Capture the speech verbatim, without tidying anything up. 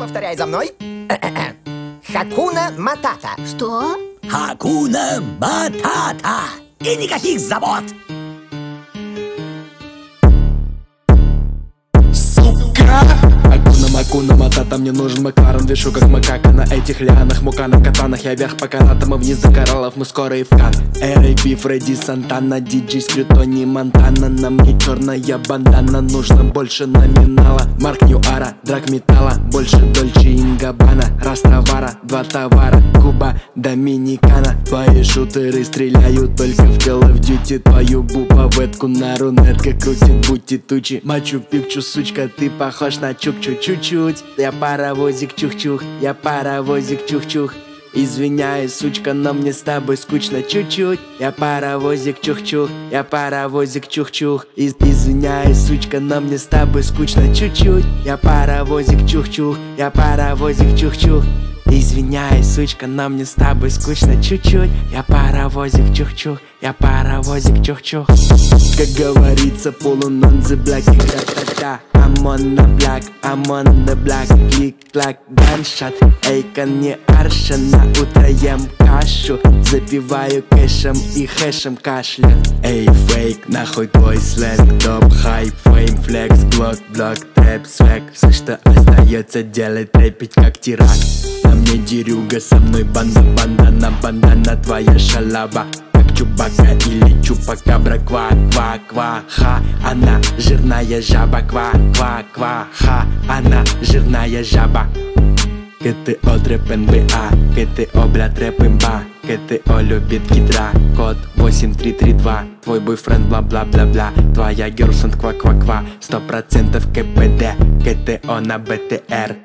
Повторяй за мной. Хакуна Матата. Что? Хакуна Матата. И никаких забот. Акуна Макуна Матата, мне нужен Макларен. Вешу как макака на этих лианах. Мука на катанах, я вверх по канатам и вниз до кораллов. Мы скоро и в Кан. Эй, Рэй Би, Фредди Сантана, диджей Скрютони Монтана. На мне черная бандана, нужно больше номинала. Марк Ньюара, драк металла, больше Дольче и Габбана. Раз товара, два товара, Куба, Доминикана. Твои шутеры стреляют только в Call of Duty. Твою буповетку на рунетка крутит будьте тучи. Мачу-пикчу, сучка, ты похож на чукчу чуть-чуть. Я паровозик чух-чух, я паровозик чух-чух. Извиняюсь, сучка, но мне с тобой скучно чуть-чуть. Я паровозик чух-чух, я паровозик чух-чух. Из Извиняюсь, сучка, но мне с тобой скучно чуть-чуть. Я паровозик чух-чух, я паровозик чух-чух. Извиняюсь, сучка, но мне с тобой скучно чуть-чуть. Я паровозик чух-чух, я паровозик чух-чух. Как говорится, полун on the black, игра-та-та. I'm on the black, I'm on the black. Клик-клак, ганшот. Эйкон не арша, на утро ем кашу. Запиваю кэшем и хэшем кашля. Эй, фейк, нахуй твой сленг. Топ, хайп, фейм, флекс, глок, блок, трэп, свек. Все, что остается делать, рэпить как тирак. На мне дерюга, со мной банда, бандана, бандана, твоя шалаба. Чубака или чупакабра, ква-ква-ква-ха. Она жирная жаба, ква-ква-ква-ха. Она жирная жаба. КТО трэп эн бэ а, КТО бля трэп имба. КТО любит кидра, код восемь три три два. Твой бойфренд бла-бла-бла-бла. Твоя герлфренд ква-ква-ква. Сто процентов КПД, КТО на бэ тэ эр.